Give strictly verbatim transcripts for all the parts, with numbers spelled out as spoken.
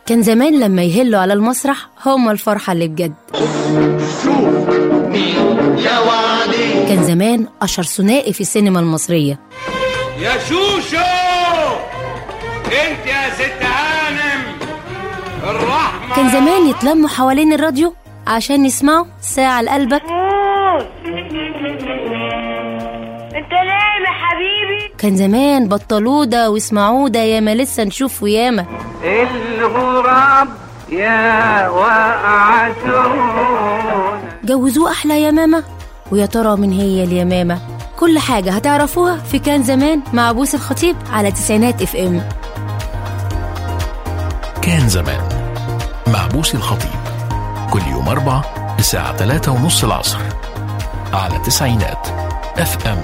كان زمان لما يهلوا على المسرح هم الفرحة اللي بجد. كان زمان أشهر ثنائي في السينما المصرية. يا شوشو انت يا ست هانم الرحمة. كان زمان يتلموا حوالين الراديو عشان يسمعوا ساعة لقلبك. انت نايم يا حبيبي. كان زمان بطلوا ده واسمعوا ده ياما لسه نشوف وياما. الغراب يا وقعتون جوزوه أحلى يا ماما، ويا ترى من هي اليمامة. كل حاجة هتعرفوها في كان زمان مع بوس الخطيب على تسعينات اف ام. كان زمان مع بوس الخطيب كل يوم أربعة الساعة ثلاثة ونص العصر على تسعينات اف ام.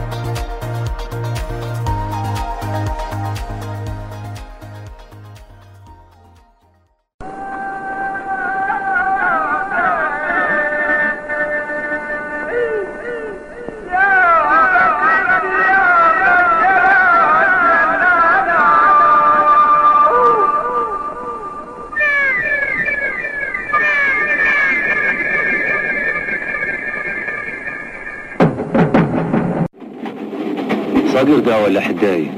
صقر ده ولا حداية؟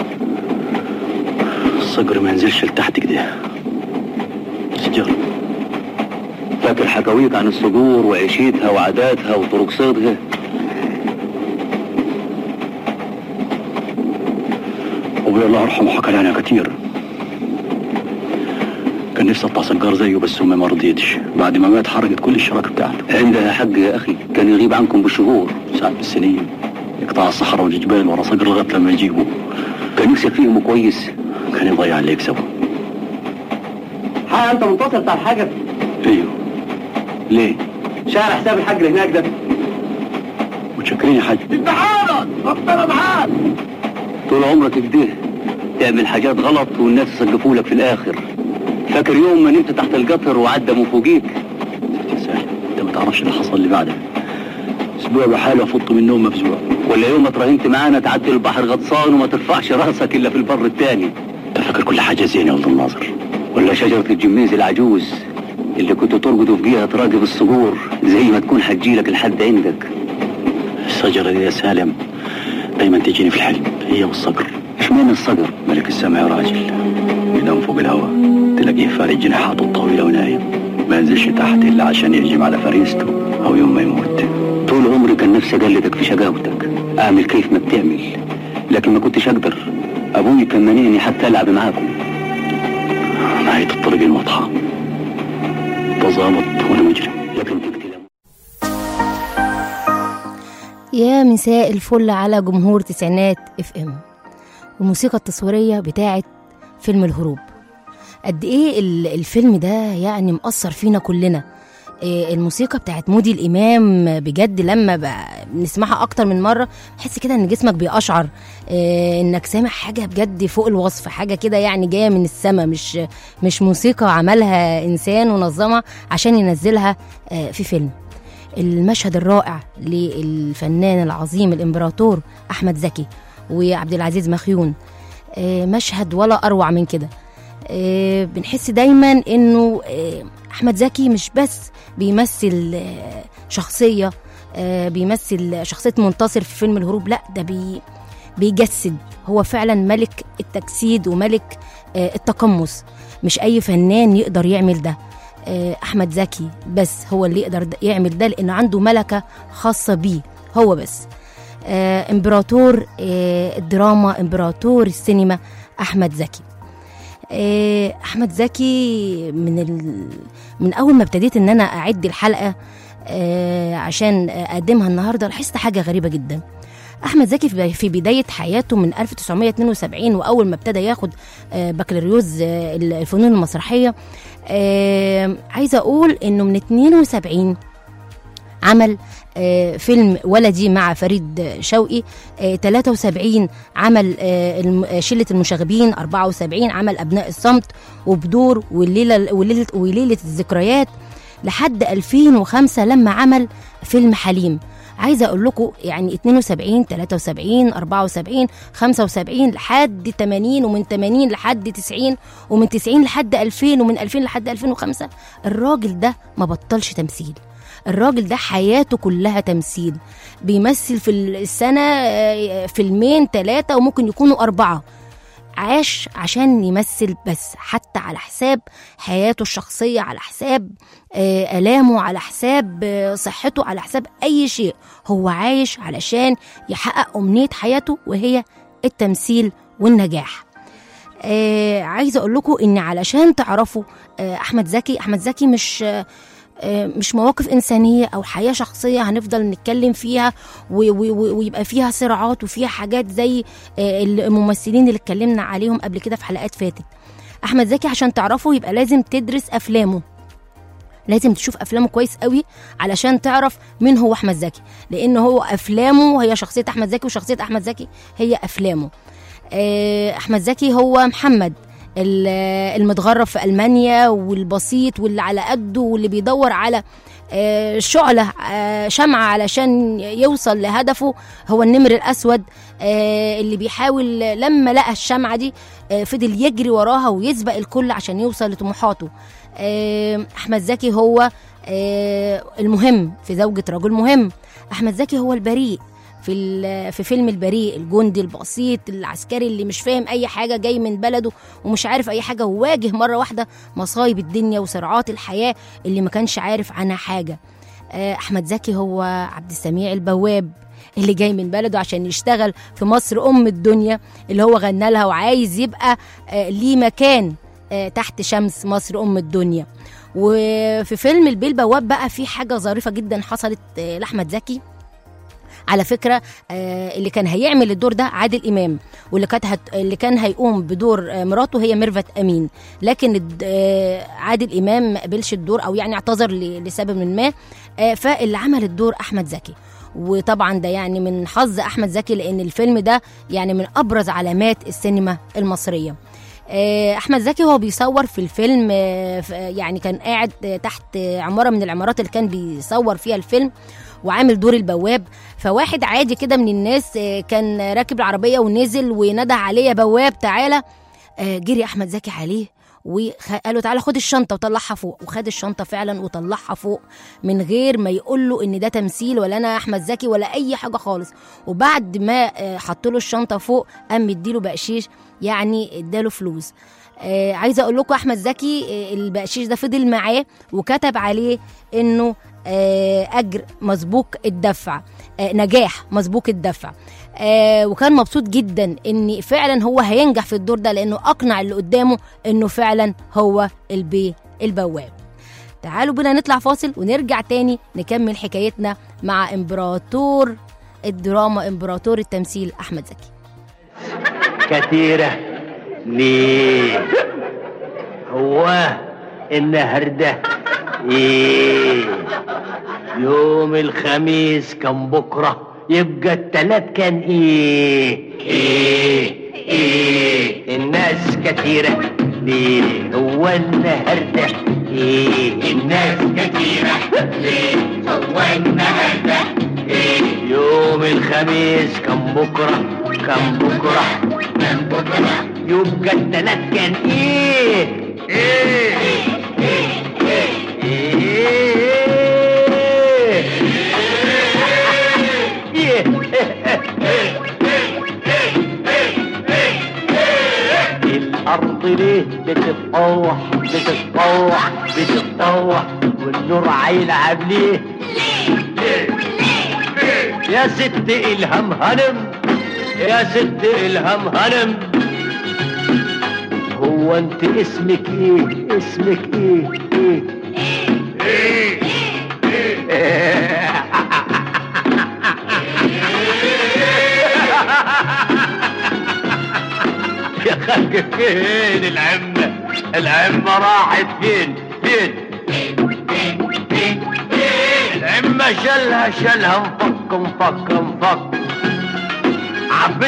الصقر ما ينزلش لتحت كده. سجارة. فاكر حكاويك عن الصقور وعيشيتها وعاداتها وطرق صيدها؟ أبوي الله يرحمه حكى لي عنها كتير. كان نفسي أطلع صقار زيه بس أمي ما رضيتش. بعد ما مات حرقت كل الشراكة بتاعته. عندها حق يا أخي، كان يغيب عنكم بالشهور ساعات بالسنين. يقطع الصحراء والجبال ورا صقر لغايه لما يجيبوا. كان يكسب فيهم كويس، كان يضيع اللي يكسبه. ها انت منتصر بتاع الحاجه؟ ايوه. ليه؟ شارع حساب الحاج اللي هناك ده. متشكرين يا حاج. انت حاضر ربنا معاك. طول عمرك كده تعمل حاجات غلط والناس يسقفوا لك في الاخر. فاكر يوم ما نمت تحت القطر وعدموا فوقيك؟ يا سهل، انت ما تعرفش اللي حصل اللي بعدها. اسبوع بحاله افط من النوم مفزوع. ولا يوم ما تراهنت معانا تعدي البحر غطسان وما ترفعش راسك الا في البر التاني. انت فاكر كل حاجه زينه يا ولد الناظر؟ ولا شجره الجميز العجوز اللي كنت ترقد فوقيها تراقب الصقور زي ما تكون حتجيلك لحد عندك. الشجره دي يا سالم دايما تجيني في الحلم، هي والصقر. اشمعنى الصقر؟ ملك السماء يا راجل، ينام فوق الهواء تلاقيه فارد جناحاته الطويله ونايم، ما ينزلش تحت الا عشان يهجم على فريسته او يوم ما يموت. طول عمري كان نفسي اقلدك في شقاوتك، اعمل كيف ما بتعمل، لكن ما كنتش اقدر. ابوي كان مانعني حتى العب معاكم. نهايه الطريق المضحى، ده ظابط وانا مجرم، لكن تقتل. يا مساء الفل على جمهور تسعينات اف ام. الموسيقى التصويريه بتاعت فيلم الهروب، قد ايه الفيلم ده يعني مأثر فينا كلنا. الموسيقى بتاعت مودي الإمام بجد لما بنسمعها أكتر من مرة تحس كده إن جسمك بيقشعر، إنك سامع حاجة بجد فوق الوصف، حاجة كده يعني جاية من السماء، مش مش موسيقى عملها إنسان ونظمها عشان ينزلها في فيلم. المشهد الرائع للفنان العظيم الإمبراطور أحمد زكي وعبد العزيز مخيون، مشهد ولا أروع من كده. بنحس دايما إنه أحمد زكي مش بس بيمثل شخصية بيمثل شخصية منتصر في فيلم الهروب، لا ده بي بيجسد، هو فعلا ملك التجسيد وملك التقمص. مش أي فنان يقدر يعمل ده، أحمد زكي بس هو اللي يقدر يعمل ده لأنه عنده ملكة خاصة بيه هو بس. إمبراطور الدراما، إمبراطور السينما أحمد زكي. احمد زكي من ال... من اول ما ابتديت ان انا اعد الحلقه عشان اقدمها النهارده لاحظت حاجه غريبه جدا. احمد زكي في بدايه حياته من ألف وتسعمية اتنين وسبعين، واول ما ابتدى ياخد بكالوريوس الفنون المسرحيه، عايزه اقول انه من اتنين وسبعين عمل فيلم ولدي مع فريد شوقي، تلاتة وسبعين عمل شلة المشاغبين، أربعة وسبعين عمل أبناء الصمت وبدور والليلة, والليلة, وليلة الذكريات، لحد ألفين وخمسة لما عمل فيلم حليم. عايزه اقول لكم يعني اتنين وسبعين تلاتة وسبعين أربعة وسبعين خمسة وسبعين لحد تمانين، ومن تمانين لحد تسعين، ومن تسعين لحد ألفين، ومن ألفين لحد ألفين وخمسة. الراجل ده ما بطلش تمثيل. الراجل ده حياته كلها تمثيل. بيمثل في السنه فيلمين ثلاثه وممكن يكونوا اربعه. عاش عشان يمثل بس، حتى على حساب حياته الشخصية، على حساب آلامه، على حساب صحته، على حساب أي شيء. هو عايش علشان يحقق أمنية حياته وهي التمثيل والنجاح. آه عايزة أقول لكم إن علشان تعرفوا آه أحمد زكي، أحمد زكي مش آه مش مواقف إنسانية أو حياة شخصية هنفضل نتكلم فيها ويبقى فيها صراعات وفيها حاجات زي الممثلين اللي اتكلمنا عليهم قبل كده في حلقات فاتت. أحمد زكي عشان تعرفه يبقى لازم تدرس أفلامه، لازم تشوف أفلامه كويس قوي علشان تعرف مين هو أحمد زكي، لأن هو أفلامه هي شخصية أحمد زكي وشخصية أحمد زكي هي أفلامه. أحمد زكي هو محمد المتغرب في ألمانيا والبسيط واللي على قده واللي بيدور على شعلة شمعة علشان يوصل لهدفه. هو النمر الأسود اللي بيحاول لما لقى الشمعة دي فضل يجري وراها ويسبق الكل عشان يوصل لطموحاته. أحمد زكي هو المهم في زوجة رجل مهم. أحمد زكي هو البريء في في فيلم البريء، الجندي البسيط العسكري اللي مش فاهم اي حاجه، جاي من بلده ومش عارف اي حاجه، وواجه مره واحده مصايب الدنيا وصراعات الحياه اللي ما كانش عارف عنها حاجه. احمد زكي هو عبد السميع البواب اللي جاي من بلده عشان يشتغل في مصر ام الدنيا اللي هو غنى لها وعايز يبقى ليه مكان تحت شمس مصر ام الدنيا. وفي فيلم البيه البواب بقى في حاجه ظريفه جدا حصلت لاحمد زكي. على فكرة اللي كان هيعمل الدور ده عادل إمام، واللي كانت هت... اللي كان هيقوم بدور مراته هي ميرفت أمين، لكن عادل إمام ما قبلش الدور أو يعني اعتذر ل... لسبب ما، فاللي عمل الدور أحمد زكي. وطبعا ده يعني من حظ أحمد زكي لأن الفيلم ده يعني من أبرز علامات السينما المصرية. أحمد زكي هو بيصور في الفيلم، يعني كان قاعد تحت عمارة من العمارات اللي كان بيصور فيها الفيلم وعامل دور البواب. فواحد عادي كده من الناس كان راكب العربية ونزل ونده عليه يا بواب تعالى. جري أحمد زكي عليه وقال له تعالى خد الشنطة وطلعها فوق، وخد الشنطة فعلا وطلعها فوق من غير ما يقول له ان ده تمثيل ولا انا احمد زكي ولا اي حاجة خالص. وبعد ما حط له الشنطة فوق قام مديله بقشيش، يعني اداله فلوس. آه عايزة اقول لكم احمد زكي آه البقشيش ده فضل معاه وكتب عليه انه آه اجر مسبوق الدفع، آه نجاح مسبوق الدفع. آه وكان مبسوط جدا ان فعلا هو هينجح في الدور ده لانه اقنع اللي قدامه انه فعلا هو البيه البواب. تعالوا بنا نطلع فاصل ونرجع تاني نكمل حكايتنا مع امبراطور الدراما، امبراطور التمثيل احمد زكي. كتيرة ليه هو النهارده ايه يوم الخميس كان بكره يبقى التلات كان ايه ايه ايه الناس كتيرة ليه هو النهارده ايه الناس كتيرة ليه هو النهارده ايه يوم الخميس كان بكره كان بكره كان بكره يبقى التلات كان ايه ايه ايه الأرض ليه بتتطوح بتتطوح بتتطوح والنور هيلعب ليه يا ست إلهام هانم يا ست إلهام هانم هو انت اسمك ايه اسمك ايه ايه ايه ايه يا خلق فين العمة العمة راحت فين فين العمة شلها شلها مفك مفك مفك عب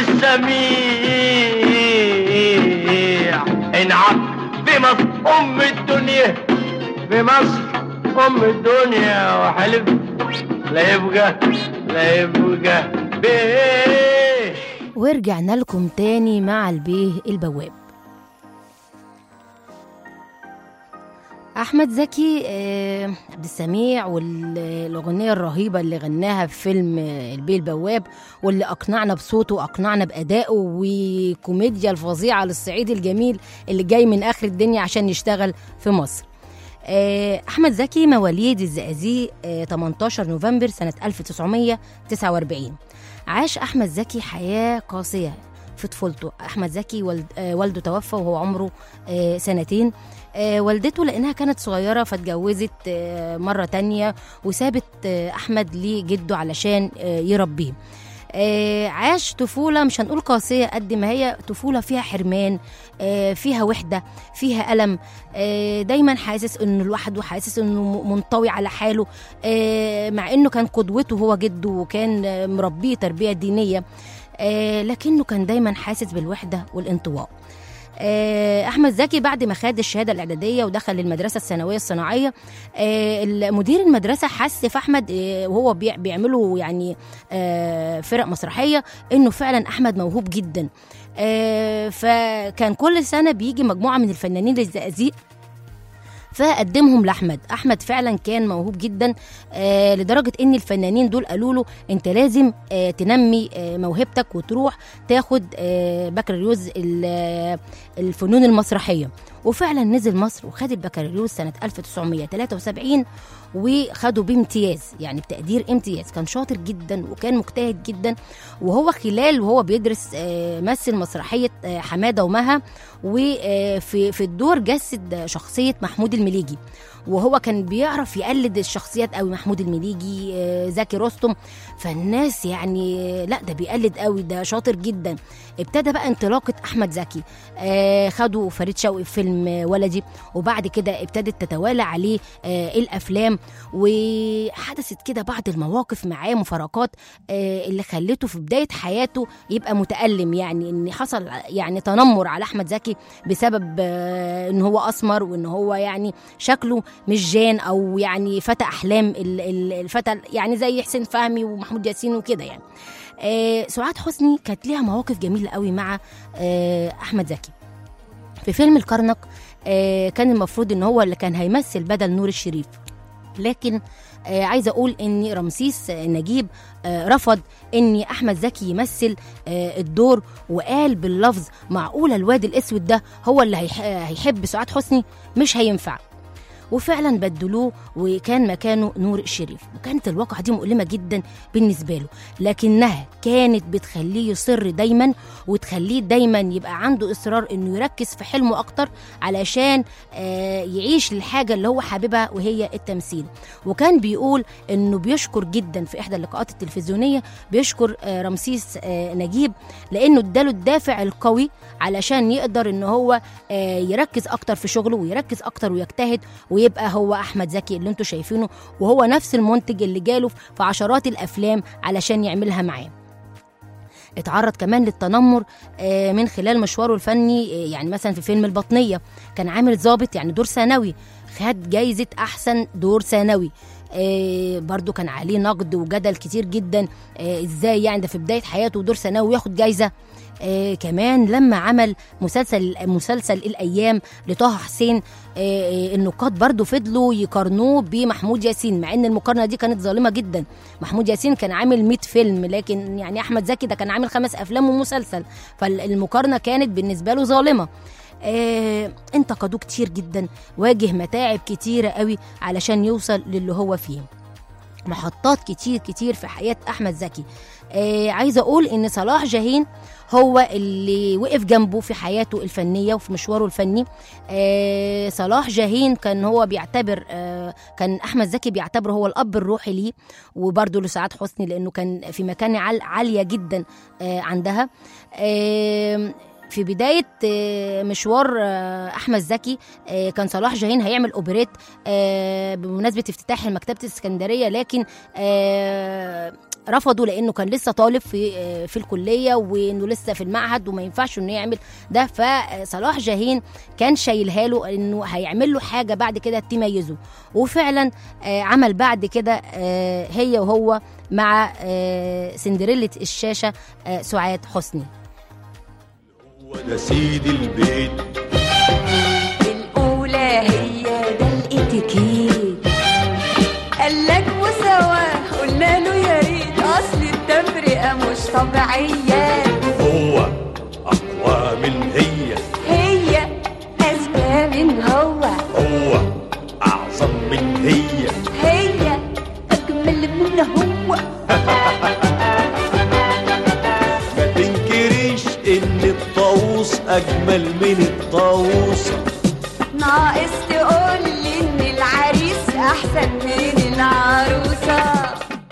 السميع انعق بمصر ام الدنيا بمصر ام الدنيا وحلف لا يبقى لا يبقى بيه. ورجعنا لكم تاني مع البيه البواب. احمد زكي آه عبد السميع والاغنيه الرهيبه اللي غناها في فيلم آه البيه البواب، واللي اقنعنا بصوته واقنعنا بادائه وكوميديا الفظيعه للصعيد الجميل اللي جاي من اخر الدنيا عشان يشتغل في مصر. آه احمد زكي مواليد الزقازيق آه تمنتاشر نوفمبر سنه ألف وتسعمية وتسعة وأربعين. عاش احمد زكي حياه قاسيه في طفولته. احمد زكي والد آه والده توفى وهو عمره آه سنتين. آه والدته لأنها كانت صغيرة فاتجوزت آه مرة تانية وسابت آه أحمد لجده علشان آه يربيه. آه عاش طفولة مش هنقول قاسية قد ما هي طفولة فيها حرمان، آه فيها وحدة، فيها ألم، آه دايما حاسس إنه لوحده، حاسس إنه منطوي على حاله، آه مع إنه كان قدوته هو جده وكان آه مربيه تربية دينية، آه لكنه كان دايما حاسس بالوحدة والانطواء. احمد زكي بعد ما خد الشهاده الاعداديه ودخل المدرسه الثانويه الصناعيه، مدير المدرسه حس في احمد وهو بيعملوا يعني فرق مسرحيه انه فعلا احمد موهوب جدا. فكان كل سنه بيجي مجموعه من الفنانين للزقازيق فقدمهم لاحمد. احمد فعلا كان موهوب جدا آه لدرجه ان الفنانين دول قالوا له انت لازم آه تنمي آه موهبتك وتروح تاخد آه بكالوريوس الفنون المسرحيه. وفعلا نزل مصر وخد البكالوريوس سنه ألف وتسعمية وتلاتة وسبعين وخده بامتياز، يعني بتقدير امتياز. كان شاطر جدا وكان مجتهد جدا، وهو خلال وهو بيدرس مثل مسرحيه حماده ومها، وفي في الدور جسد شخصيه محمود المليجي، وهو كان بيعرف يقلد الشخصيات قوي. محمود المليجي، زكي رستم، فالناس يعني لا ده بيقلد قوي، ده شاطر جدا. ابتدى بقى انطلاقه احمد زكي، خدوا فريد شوقي في فيلم ولدي، وبعد كده ابتدت تتوالى عليه الافلام، وحدثت كده بعض المواقف معاه مفارقات اللي خلته في بدايه حياته يبقى متألم، يعني ان حصل يعني تنمر على احمد زكي بسبب ان هو اسمر، وان هو يعني شكله مش جان او يعني فتى احلام الفتى يعني زي حسين فهمي ومحمود ياسين وكده يعني. آه سعاد حسني كانت ليها مواقف جميله قوي مع آه احمد زكي. في فيلم الكرنك آه كان المفروض ان هو اللي كان هيمثل بدل نور الشريف، لكن آه عايزه اقول ان رمسيس نجيب آه رفض ان احمد زكي يمثل آه الدور، وقال باللفظ معقوله الواد الاسود ده هو اللي هيحب سعاد حسني؟ مش هينفع. وفعلا بدلوه وكان مكانه نور الشريف، وكانت الواقعة دي مؤلمة جدا بالنسبة له، لكنها كانت بتخليه يصر دايما، وتخليه دايما يبقى عنده إصرار إنه يركز في حلمه أكتر علشان آه يعيش للحاجة اللي هو حاببها وهي التمثيل. وكان بيقول إنه بيشكر جدا في إحدى اللقاءات التلفزيونية، بيشكر آه رمسيس آه نجيب لأنه اداله الدافع القوي علشان يقدر إنه هو آه يركز أكتر في شغله ويركز أكتر ويجتهد ويبقى هو أحمد زكي اللي انتوا شايفينه، وهو نفس المنتج اللي جاله في عشرات الأفلام علشان يعملها معاه. اتعرض كمان للتنمر من خلال مشواره الفني، يعني مثلا في فيلم البطنية كان عامل ضابط يعني دور ثانوي، خد جايزة أحسن دور ثانوي. آه برضو كان عليه نقد وجدل كتير جدا، آه ازاي يعني ده في بداية حياته دور ثانوي وياخد جايزة. آه كمان لما عمل مسلسل مسلسل الأيام لطه حسين، آه النقاد برضو فضلوا يقارنوه بمحمود ياسين، مع ان المقارنة دي كانت ظالمة جدا. محمود ياسين كان عامل مية فيلم، لكن يعني أحمد زكي ده كان عامل خمس أفلام ومسلسل، فالمقارنة كانت بالنسبة له ظالمة. آه، انتقدوه كتير جدا، واجه متاعب كتيرة قوي علشان يوصل للي هو فيه. محطات كتير كتير في حياة أحمد زكي. آه، عايزة أقول إن صلاح جاهين هو اللي وقف جنبه في حياته الفنية وفي مشواره الفني. آه، صلاح جاهين كان هو بيعتبر آه، كان أحمد زكي بيعتبره هو الأب الروحي ليه، وبرضه لسعاد حسني لأنه كان في مكانة عال عالية جدا آه، عندها. آه، في بداية مشوار أحمد زكي كان صلاح جاهين هيعمل أوبريت بمناسبة افتتاح مكتبة الإسكندرية، لكن رفضوا لانه كان لسه طالب في في الكليه وانه لسه في المعهد وما ينفعش انه يعمل ده. فصلاح جاهين كان شايلها له انه هيعمل له حاجه بعد كده تميزه، وفعلا عمل بعد كده هي وهو مع سندريلا الشاشه سعاد حسني. هو ده سيد البيت الأولى هي ده الاتيكيت، قالك وسوا قلنا له يا ريت أصل التفرقة مش طبيعية. هو أقوى من هي، هي أذكى من هو، هو أعظم من هي، هي أجمل من هو. ما تنكريش إن الطاووس أجمل من الطاووسة، ناقص تقولي إن العريس أحسن من العروسة.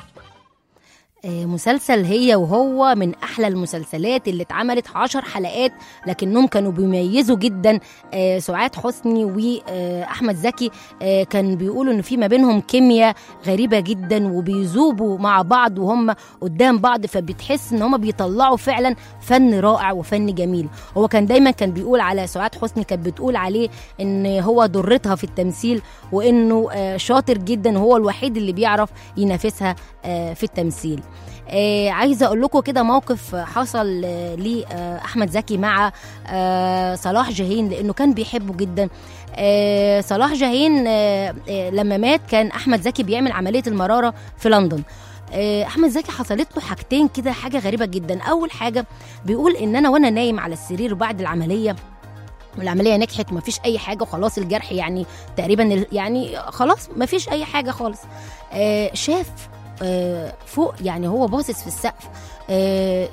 مسلسل هي وهو من أحلى المسلسلات اللي اتعملت عشر حلقات، لكنهم كانوا بيميزوا جدا. سعاد حسني وأحمد زكي كان بيقولوا إن في ما بينهم كيمياء غريبة جدا وبيذوبوا مع بعض وهم قدام بعض، فبتحس إن هم بيطلعوا فعلا فن رائع وفن جميل. هو كان دايما كان بيقول على سعاد حسني، كانت بتقول عليه إن هو ضرتها في التمثيل وإنه شاطر جدا، هو الوحيد اللي بيعرف ينافسها في التمثيل. آه عايزه اقول لكم كده موقف حصل آه لاحمد زكي مع آه صلاح جاهين، لانه كان بيحبه جدا. آه صلاح جاهين آه آه لما مات كان احمد زكي بيعمل عمليه المراره في لندن. آه احمد زكي حصلت له حاجتين كده، حاجه غريبه جدا. اول حاجه بيقول ان انا وانا نايم على السرير بعد العمليه، والعمليه نجحت ومفيش اي حاجه وخلاص، الجرح يعني تقريبا يعني خلاص مفيش اي حاجه خالص، آه شاف آه فوق، يعني هو باصص في السقف آه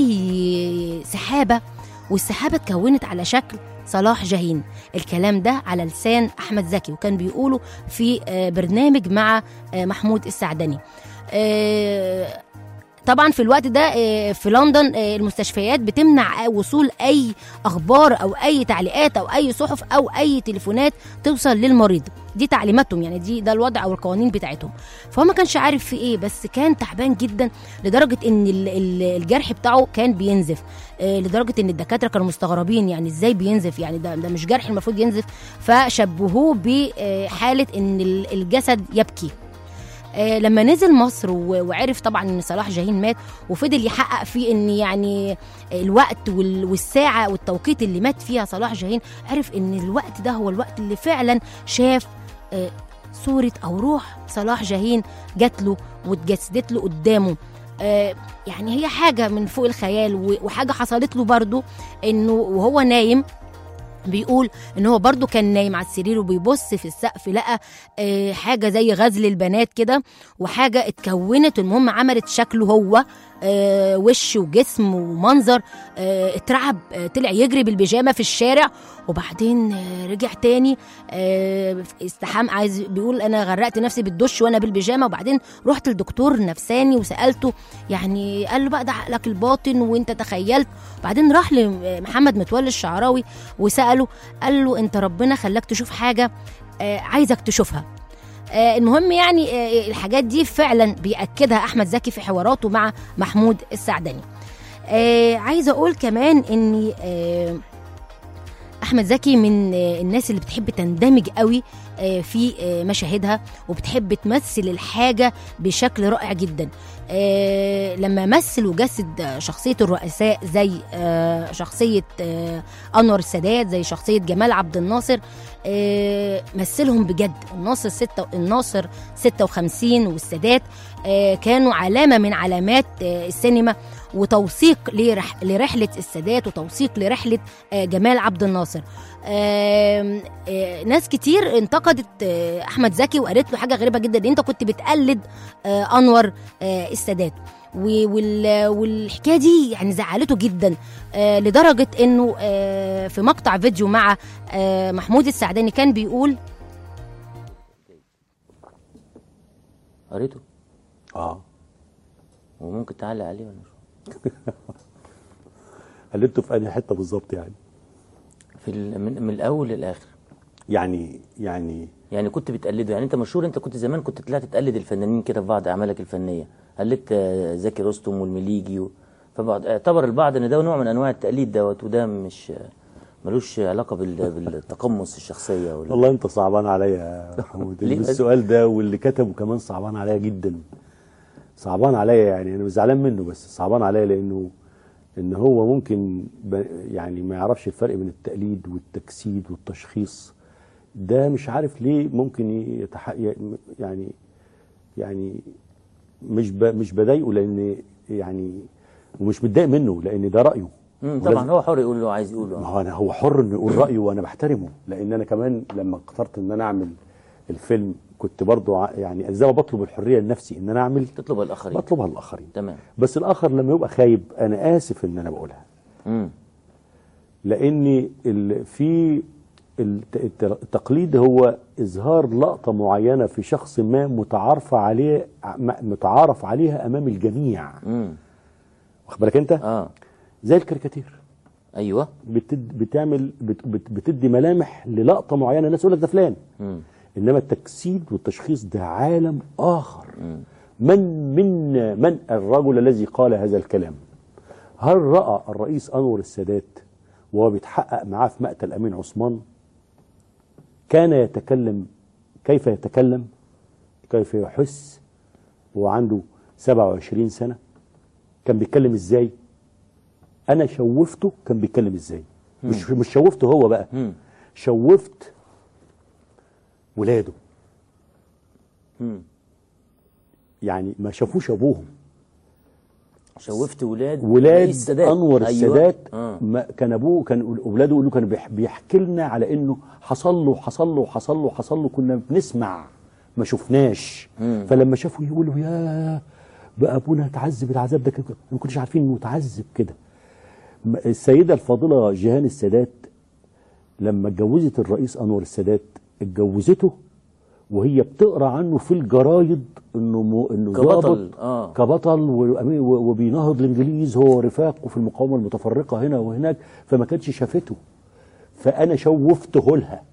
زي سحابة، والسحابة اتكونت على شكل صلاح جاهين. الكلام ده على لسان أحمد زكي، وكان بيقوله في آه برنامج مع آه محمود السعدني. آه طبعا في الوقت ده في لندن المستشفيات بتمنع وصول اي اخبار او اي تعليقات او اي صحف او اي تليفونات توصل للمريض، دي تعليماتهم يعني، دي ده الوضع او القوانين بتاعتهم. فهو ما كانش عارف في ايه، بس كان تعبان جدا لدرجه ان الجرح بتاعه كان بينزف، لدرجه ان الدكاتره كانوا مستغربين يعني ازاي بينزف، يعني ده ده مش جرح المفروض ينزف. فشبهوه بحاله ان الجسد يبكي. آه لما نزل مصر وعرف طبعا ان صلاح جاهين مات، وفضل يحقق فيه ان يعني الوقت والساعه والتوقيت اللي مات فيها صلاح جاهين، عرف ان الوقت ده هو الوقت اللي فعلا شاف آه صوره او روح صلاح جاهين جات له واتجسدت له قدامه. آه يعني هي حاجه من فوق الخيال، وحاجه حصلت له برضو انه وهو نايم بيقول ان هو برضو كان نايم على السرير وبيبص في السقف، لقى آه حاجه زي غزل البنات كده، وحاجه اتكونت، المهم عملت شكله هو، آه وش وجسم ومنظر. آه اترعب، آه طلع يجري بالبيجامه في الشارع، وبعدين آه رجع تاني آه استحام، عايز بيقول انا غرقت نفسي بالدش وانا بالبيجامه. وبعدين رحت لدكتور نفساني وسالته، يعني قال له بقى ده عقلك الباطن وانت تخيلت. وبعدين راح لمحمد متولي الشعراوي وساله، قال له انت ربنا خلاك تشوف حاجه آه عايزك تشوفها. آه المهم يعني آه الحاجات دي فعلا بيأكدها أحمد زكي في حواراته مع محمود السعدني. آه عايزة أقول كمان أن آه أحمد زكي من آه الناس اللي بتحب تندمج قوي آه في آه مشاهدها، وبتحب تمثل الحاجة بشكل رائع جدا. آه لما مثل وجسد شخصية الرؤساء زي آه شخصية آه أنور السادات، زي شخصية جمال عبد الناصر، آه مثلهم بجد. الناصر ستة الناصر ستة وخمسين والسادات آه كانوا علامة من علامات آه السينما، وتوثيق لرح لرحلة السادات، وتوثيق لرحلة آه جمال عبد الناصر. آه آه ناس كتير انتقدت آه أحمد زكي وقالت له حاجة غريبة جدا، انت كنت بتقلد آه أنور آه السادات، والحكايه دي يعني زعلته جدا، آه لدرجه انه آه في مقطع فيديو مع آه محمود السعداني كان بيقول، قريته؟ اه وممكن تعلق عليه ولا مش؟ قلبته في انهي حته بالظبط يعني؟ في من, من الاول للاخر. يعني يعني يعني كنت بتقلده، يعني انت مشهور، انت كنت زمان كنت طلعت تقلد الفنانين كده في بعض اعمالك الفنيه، قال لك آه، زكي رستم والمليجي و... فبعض اعتبر البعض ان ده نوع من انواع التقليد دوت، وده مش ملوش علاقه بال... بالتقمص الشخصيه ولا. والله انت صعبان عليا يا محمود السؤال ده، واللي كتبه كمان صعبان عليا جدا، صعبان عليا يعني انا مش زعلان منه بس صعبان عليا لانه ان هو ممكن ب... يعني ما يعرفش الفرق بين التقليد والتجسيد والتشخيص. ده مش عارف ليه ممكن يتح... يعني يعني مش ب... مش بضايقه لان يعني ومش متضايق منه لان ده رايه. طبعا هو حر يقول له عايز يقوله. ما هو انا هو حر انه يقول رايه وانا بحترمه، لان انا كمان لما اخترت ان انا اعمل الفيلم كنت برضو يعني زي ما بطلب الحريه لنفسي ان انا اعمل تطلبها الاخرين بطلبها للاخرين. تمام. بس الاخر لما يبقى خايب انا اسف ان انا بقولها. امم لان ال... في التقليد هو اظهار لقطه معينه في شخص ما متعارف عليه متعارف عليها امام الجميع. امم واخد بالك انت؟ اه زي الكاريكاتير. ايوه. بتد... بتعمل بت... بت... بتدي ملامح للقطه معينه، الناس يقول لك ده فلان. امم انما التجسيد والتشخيص ده عالم اخر. مم. من من من الرجل الذي قال هذا الكلام؟ هل راى الرئيس انور السادات وهو بيتحقق معاه في مقتل امين عثمان كان يتكلم كيف يتكلم؟ كيف يحس وهو عنده سبعة وعشرين سنة؟ كان بيتكلم ازاي؟ انا شوفته كان بيتكلم ازاي؟ مم. مش مش شوفته هو بقى. مم. شوفت ولاده. مم. يعني ما شافوش ابوهم. شوفت ولاد ولاد السادات. انور أيوة. السادات. آه. ما كان ابوه كان اولاده يقولوا كان بيحكي لنا على انه حصل له حصل له حصل له حصل له كنا بنسمع ما شفناش. مم. فلما شافوا يقولوا يا بقى ابونا اتعذب العذاب ده، ما كناش عارفين انه متعذب كده. السيده الفاضله جيهان السادات لما اتجوزت الرئيس انور السادات اتجوزته وهي بتقرا عنه في الجرايد انه م... انه كبطل اه كبطل و... وبينهض الانجليز هو ورفاقه في المقاومه المتفرقه هنا وهناك، فما كانتش شافته. فانا شوفته لها.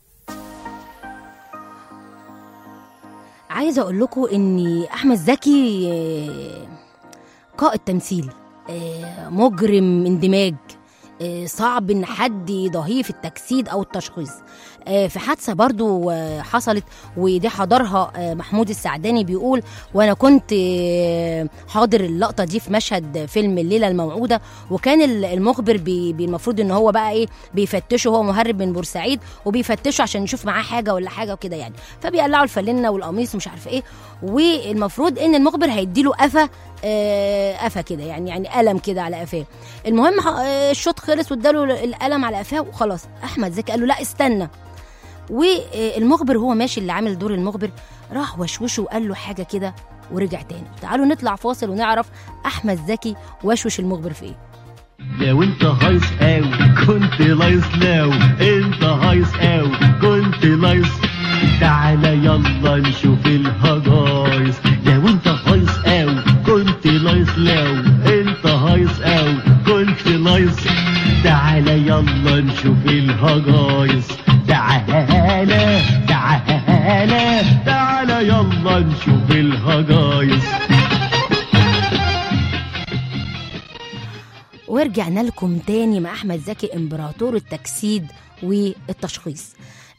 عايزه اقول لكم ان احمد زكي قائد تمثيل، مجرم اندماج، صعب ان حد يضاهيه في التجسيد او التشخيص. في حادثه برضو حصلت ودي حضرها محمود السعداني، بيقول وانا كنت حاضر اللقطه دي في مشهد فيلم الليله الموعوده، وكان المخبر المفروض ان هو بقى ايه بيفتشه، هو مهرب من بورسعيد وبيفتشه عشان يشوف معاه حاجه ولا حاجه وكده يعني، فبيقلعوا الفلنه والقميص ومش عارف ايه، والمفروض ان المخبر هيديله قفا قفا كده يعني يعني قلم كده على قفاه. المهم الشوط خلص واداله القلم على قفاه وخلاص. احمد زكي قال له لا استنى، والمخبر هو ماشي اللي عامل دور المخبر راح وشوشه وقال له حاجه كده ورجع تاني. تعالوا نطلع فاصل ونعرف احمد زكي وشوش المخبر في ايه. لو انت هايص قوي كنت لايص، لو انت هايص قوي كنت لايص، تعالى يلا نشوف الهجايص. لو انت هايص قوي كنت لايص، لو انت هايص قوي كنت لايص، تعالى يلا نشوف الهجايص. تعالى تعالى تعالى يلا نشوف الهجايص. ورجعنا لكم تاني مع احمد زكي امبراطور التجسيد والتشخيص.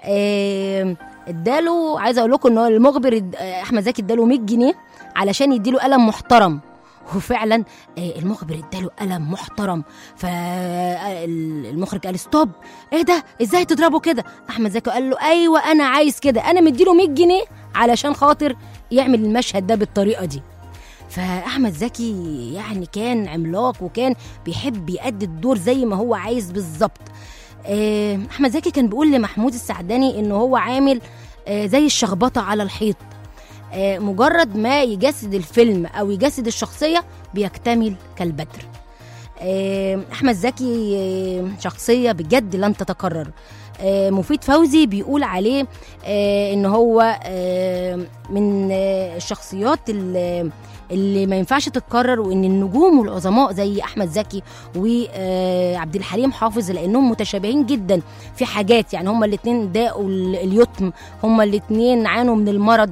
اداله عايزه اقول لكم ان المخبر احمد زكي اداله مية جنيه علشان يديله قلم محترم، وفعلا المخبر اداله قلم محترم. فالمخرج قال ستوب، ايه ده ازاي تضربه كده؟ احمد زكي قال له ايوه انا عايز كده، انا مديله مية جنيه علشان خاطر يعمل المشهد ده بالطريقه دي. فاحمد زكي يعني كان عملاق وكان بيحب يأدي الدور زي ما هو عايز بالظبط. احمد زكي كان بيقول لمحمود السعداني انه هو عامل زي الشخبطه على الحيط، مجرد ما يجسد الفيلم او يجسد الشخصيه بيكتمل كالبدر. احمد زكي شخصيه بجد لن تتكرر. مفيد فوزي بيقول عليه ان هو من الشخصيات اللي اللي ما ينفعش تتكرر، وان النجوم والعظماء زي احمد زكي وعبد الحليم حافظ لانهم متشابهين جدا في حاجات، يعني هما الاثنين داقوا اليتم، هما الاثنين عانوا من المرض،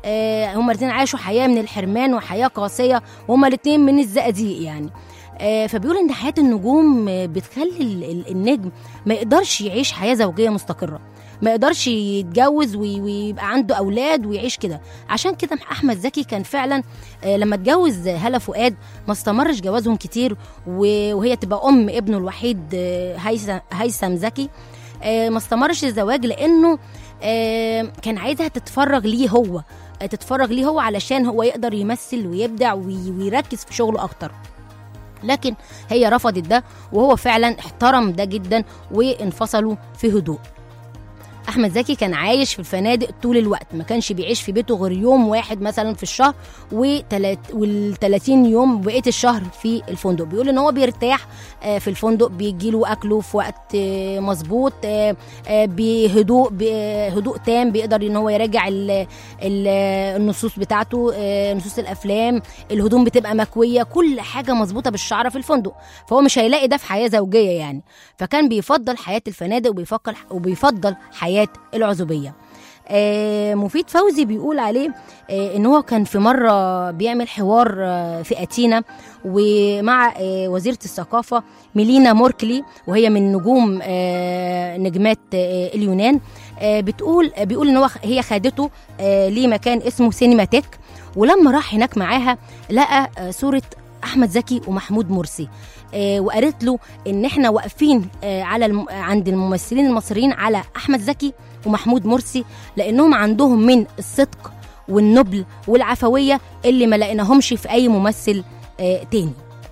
آه هما الاثنين عاشوا حياه من الحرمان وحياه قاسيه، وهما الاثنين من الزقازيق يعني. آه فبيقول ان حياه النجوم آه بتخلي النجم ما يقدرش يعيش حياه زوجيه مستقره، ما يقدرش يتجوز ويبقى عنده اولاد ويعيش كده. عشان كده احمد زكي كان فعلا آه لما اتجوز هالة فؤاد ما استمرش جوازهم كتير، وهي تبقى ام ابنه الوحيد آه هيثم زكي. آه ما استمرش الزواج لانه آه كان عايزها تتفرغ ليه هو آه تتفرغ ليه هو علشان هو يقدر يمثل ويبدع ويركز في شغله اكتر. لكن هي رفضت ده، وهو فعلا احترم ده جدا وانفصلوا في هدوء. احمد زكي كان عايش في الفنادق طول الوقت، ما كانش بيعيش في بيته غير يوم واحد مثلا في الشهر، والثلاثين يوم بقيه الشهر في الفندق. بيقول ان هو بيرتاح في الفندق، بيجيله اكله في وقت مظبوط، بهدوء بهدوء تام، بيقدر ان هو يراجع النصوص بتاعته، نصوص الافلام، الهدوم بتبقى مكويه، كل حاجه مظبوطه بالشعره في الفندق. فهو مش هيلاقي ده في حياه زوجيه يعني، فكان بيفضل حياه الفنادق وبيفكر وبيفضل حياه العزوبيه. آه مفيد فوزي بيقول عليه آه ان هو كان في مره بيعمل حوار آه في اتينا ومع آه وزيره الثقافه ميلينا موركلي، وهي من نجوم آه نجمات آه اليونان. آه بتقول آه بيقول ان هو هي خدته آه لمكان اسمه سينماتيك، ولما راح هناك معاها لقى آه صوره احمد زكي ومحمود مرسي، آه وقالت له ان احنا واقفين آه على الم... عند الممثلين المصريين على احمد زكي ومحمود مرسي، لانهم عندهم من الصدق والنبل والعفويه اللي ما لقيناهمش في اي ممثل آه تاني.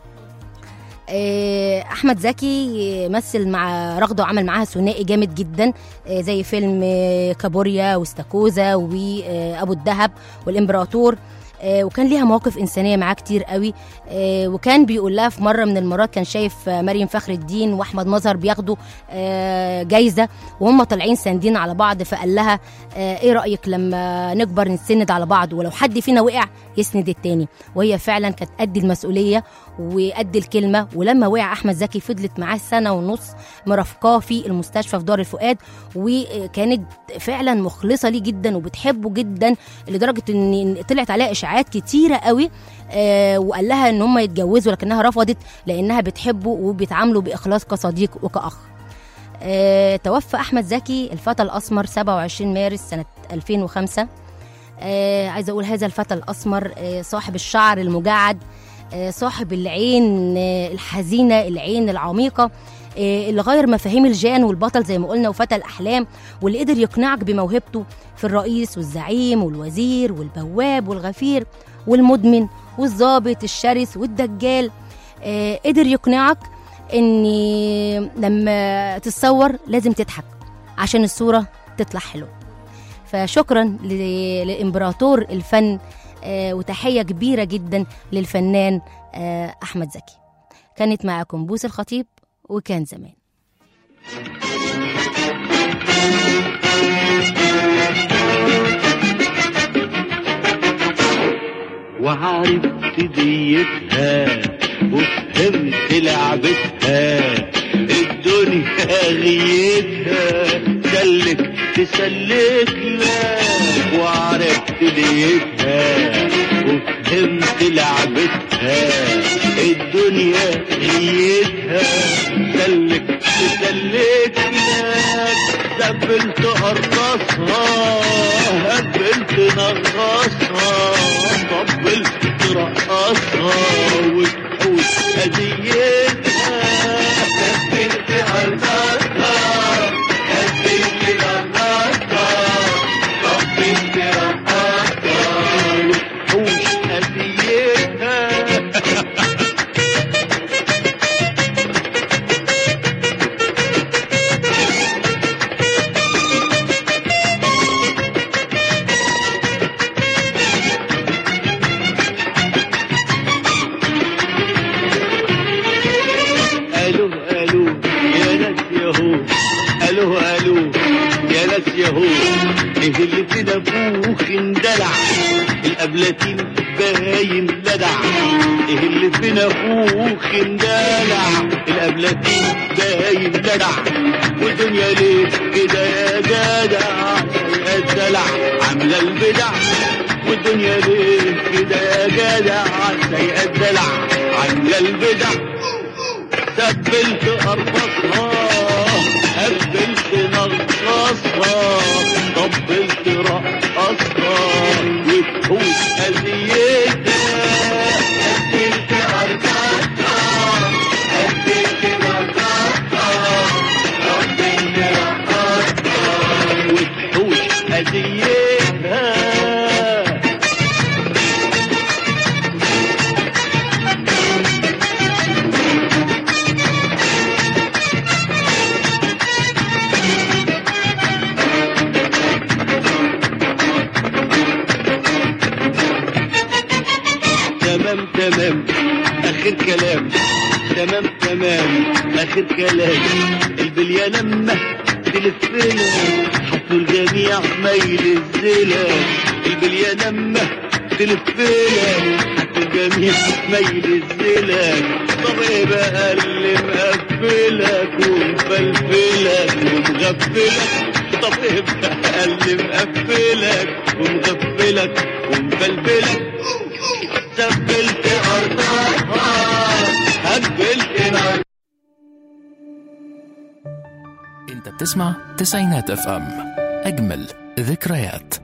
آه احمد زكي مثل مع رغده وعمل معاها ثنائي جامد جدا، آه زي فيلم آه كابوريا واستاكوزا وابو الدهب والامبراطور، آه وكان ليها مواقف إنسانية معاه كتير قوي. آه وكان بيقول لها في مرة من المرات كان شايف آه مريم فخر الدين وأحمد مظهر بياخدوا آه جايزة وهم طالعين ساندين على بعض، فقال لها آه إيه رأيك لما نكبر نسند على بعض، ولو حد فينا وقع يسند التاني. وهي فعلا كانت قد المسؤولية وقد الكلمة، ولما وقع أحمد زكي فضلت معاه سنة ونص مرافقاه في المستشفى في دار الفؤاد، وكانت فعلا مخلصة ليه جدا وبتحبه جدا، لدرجة ان طلعت عليها اشاعات كتيرة قوي آه وقال لها ان هم يتجوزوا، لكنها رفضت لانها بتحبه وبتعامله باخلاص كصديق وكأخ. آه توفى احمد زكي الفتى الاسمر سبعة وعشرين مارس سنة ألفين وخمسة. آه عايزه اقول هذا الفتى الاسمر آه صاحب الشعر المجعد، آه صاحب العين آه الحزينة، العين العميقة، اللي غير مفاهيم الجان والبطل زي ما قلنا وفتى الأحلام، واللي قدر يقنعك بموهبته في الرئيس والزعيم والوزير والبواب والغفير والمدمن والضابط الشرس والدجال. آه قدر يقنعك ان لما تتصور لازم تضحك عشان الصورة تطلع حلوة. فشكرا لإمبراطور الفن، آه وتحية كبيرة جدا للفنان آه أحمد زكي. كانت معكم بوس الخطيب، وكان زمان. وعرفت ديتها وفهمت لعبتها، الدنيا غيتها سلك تسلك لا. وعرفت ديتها وفهمت لعبتها، الدنيا غيتها سلك تسلك لك. زبلت قرصها هبلت نغصها، طبلت ترقصها وتحوش هديتها. زبلت قرصها هبلت نغصها، طبلت ترقصها وتحوش هديتها. الو الو يا ناس ياهو، ايه اللي في نافوخ اندلع، الابلاتين باين لدع. ايه اللي في نافوخ اندلع، الابلاتين باين لدع. والدنيا ليه كده يا جدع، الدلع عامله البدع. الدنيا ليه كده يا جدع سايقة الدلع عاملة البدع سبلت أربطها هبلت نغصصها طبلت رقصها وتحوش أذيتها هبلت أربطها هبلت نغصصها طبلت رقصها وتحوش أذيتها. تمام تمام اخر كلام تمام تمام اخر كلام البلية لما تلفنا حطوا الجميع ميل الزلة البلية لما تلفنا حطوا الجميع ميل الزلة. طب ايه بقى اللي مقفلك ومفلفلك ومغفلك طب ايه بقى اللي مقفلك ومغفلك ومفلفلك سبلت أرضها هبلت نار. انت بتسمع تسعينات اف ام، اجمل ذكريات.